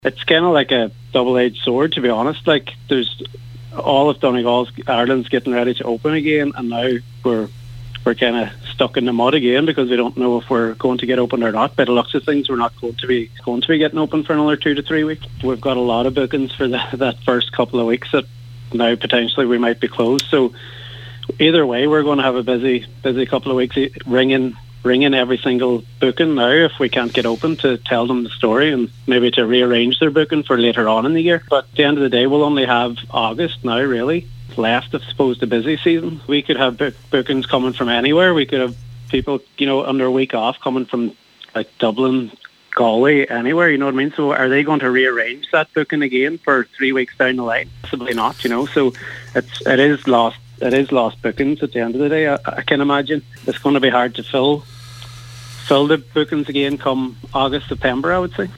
It's kind of like a double-edged sword, to be honest. Like, there's all of Donegal's, Ireland's getting ready to open again, and now we're kind of stuck in the mud again because we don't know if we're going to get open or not. By the looks of things, we're not going to be getting open for another 2 to 3 weeks. We've got a lot of bookings for that first couple of weeks that now potentially we might be closed. So either way, we're going to have a busy couple of weeks, ringing every single booking now if we can't get open, to tell them the story and maybe to rearrange their booking for later on in the year. But at the end of the day, we'll only have August now really left, I suppose, the busy season. We could have bookings coming from anywhere. We could have people, under a week off coming from like Dublin, Galway, anywhere, you know what I mean? So are they going to rearrange that booking again for 3 weeks down the line? Possibly not, So it is lost bookings at the end of the day. I can imagine it's going to be hard to fill the bookings again come August, September, I would say.